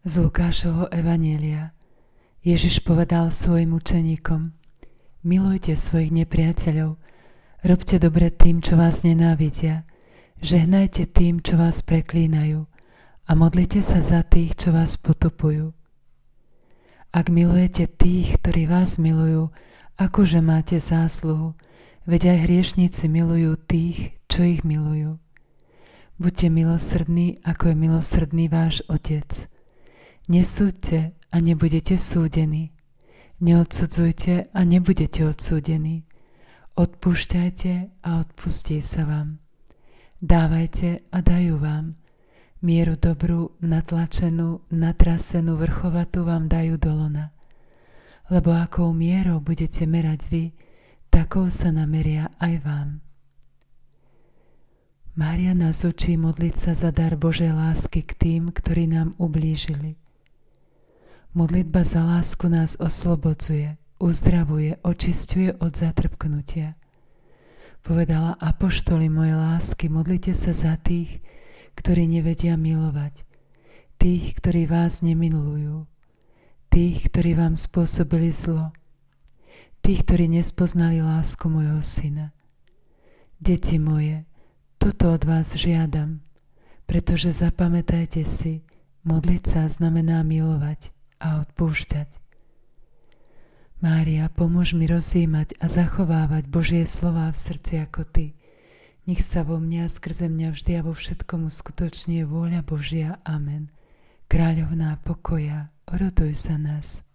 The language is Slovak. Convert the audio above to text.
Z Lukášovho evanjelia. Ježiš povedal svojim učeníkom: Milujte svojich nepriateľov, robte dobre tým, čo vás nenávidia, žehnajte tým, čo vás preklínajú, a modlite sa za tých, čo vás potupujú. Ak milujete tých, ktorí vás milujú, akože máte zásluhu, veď aj hriešnici milujú tých, čo ich milujú. Buďte milosrdní, ako je milosrdný váš Otec. Nesúďte a nebudete súdení. Neodsudzujte a nebudete odsúdení. Odpúšťajte a odpustí sa vám. Dávajte a dajú vám. Mieru dobrú, natlačenú, natrasenú, vrchovatú vám dajú do lona. Lebo akou mierou budete merať vy, takou sa nameria aj vám. Mária nás učí modliť sa za dar Božej lásky k tým, ktorí nám ublížili. Modlitba za lásku nás oslobodzuje, uzdravuje, očisťuje od zatrpknutia. Povedala: apoštoli mojej lásky, modlite sa za tých, ktorí nevedia milovať, tých, ktorí vás nemilujú, tých, ktorí vám spôsobili zlo, tých, ktorí nespoznali lásku mojho syna. Deti moje, toto od vás žiadam, pretože zapamätajte si, modliť sa znamená milovať a odpúšťať. Mária, pomôž mi rozjímať a zachovávať Božie slová v srdci ako Ty. Nech sa vo mne a skrze mňa vždy a vo všetkom uskutočňuje vôľa Božia. Amen. Kráľovná pokoja, oroduj za nás.